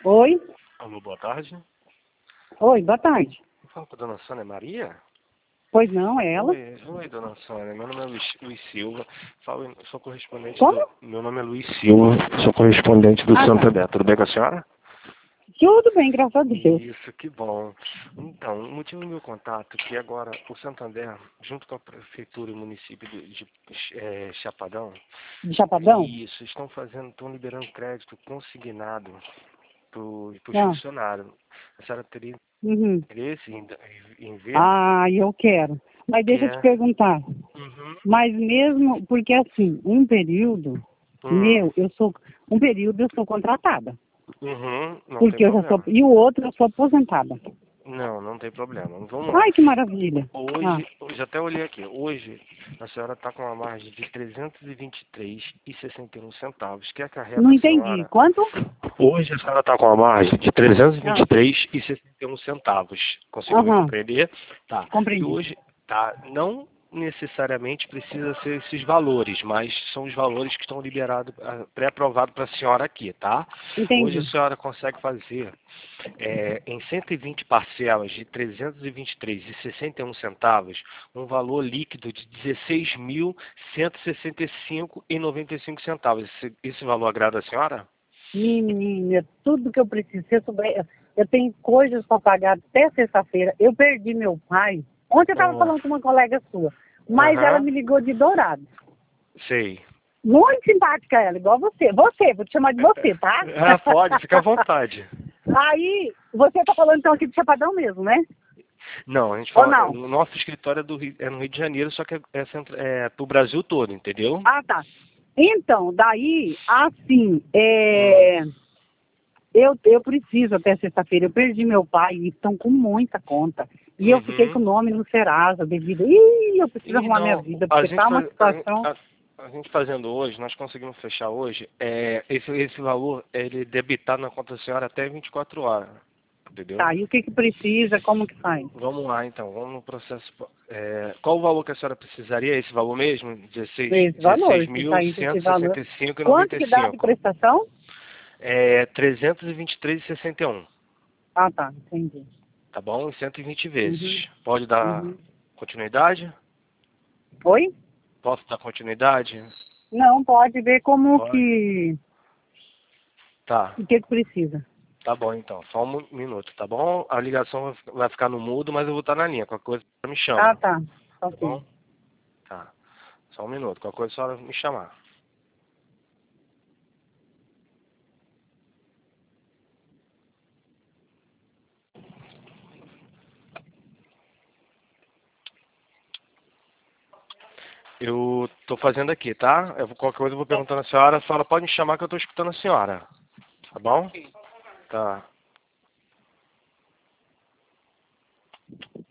Oi? Alô, boa tarde. Oi, boa tarde. Fala com a dona Sônia Maria? Pois não, é ela? Oi, dona Sônia. Meu nome é Luiz Silva. Sou correspondente Como? Meu nome é Luiz Silva. Sou correspondente do Ah, Santander. Tudo bem com a senhora? Tudo bem, graças a Deus. Isso, que bom. Então, o motivo do meu contato é que agora o Santander, junto com a Prefeitura e o município de Chapadão, De Chapadão? estão liberando crédito consignado para os Ah, funcionários. A senhora teria uhum. interesse em ver? Ah, eu quero. Mas Que deixa eu te é... perguntar. Uhum. Mas mesmo, porque assim, um período eu sou contratada. Uhum, não tem Porque eu já sou, problema. e o outro eu sou aposentada. Não tem problema. Vamos lá. Ai, que maravilha. Ah, Hoje até olhei aqui. Hoje a senhora está com uma margem de 323,61 centavos, que não acarreta a entendi. senhora. Quanto? Hoje a senhora está com uma margem de Ah, 323,61 centavos. Conseguiu me aham, compreender? Tá. E compreendi. hoje, tá, não necessariamente precisa ser esses valores, mas são os valores que estão liberados, pré-aprovados para a senhora aqui, tá? Hoje a Entendi. senhora consegue fazer em 120 parcelas de 323,61 centavos, um valor líquido de 16.165,95 centavos. Esse valor agrada a senhora? Menina, é tudo que eu preciso. Se eu souber, eu tenho coisas para pagar até sexta-feira. Eu perdi meu pai. Ontem eu estava Oh, falando com uma colega sua, mas ela aham, me ligou de Dourados. sei. Muito simpática ela, igual você. Você, vou te chamar de você, tá? Ah, pode, fica à vontade. Aí, você está falando então aqui de Chapadão mesmo, né? Não, a gente Ou fala, não? o nosso escritório é no Rio de Janeiro, só que é pro Brasil todo, entendeu? Ah, tá. Então, daí, assim, Hum, eu preciso até sexta-feira. Eu perdi meu pai e estão com muita conta. E eu fiquei com uhum. o nome no Serasa devido. Ih, eu preciso E arrumar minha não, vida, porque tá uma situação. a gente fazendo hoje, nós conseguimos fechar hoje, esse valor, ele é debitado na conta da senhora até 24 horas, entendeu? Tá, e o que que precisa, como que faz? Vamos lá então, vamos no processo. Qual o valor que a senhora precisaria? Esse valor mesmo? Esse valor, se sair desse valor. Quanto que dá de 16.165,95. prestação? 323,61. Ah, tá, entendi. Tá bom? Em 120 Uhum, vezes. Pode dar uhum. continuidade? Oi? Posso dar continuidade? Não, pode ver como Pode. que. Tá. O que que precisa. Tá bom, então. Só um minuto, tá bom? A ligação vai ficar no mudo, mas eu vou estar na linha. Qualquer coisa, me Ah, chama. tá. Tá Ok. bom? Tá. Só um minuto. Qualquer coisa, só me chamar. Eu tô fazendo aqui, tá? Qualquer coisa eu vou perguntando à senhora. A senhora pode me chamar que eu tô escutando a senhora. Tá bom? Tá.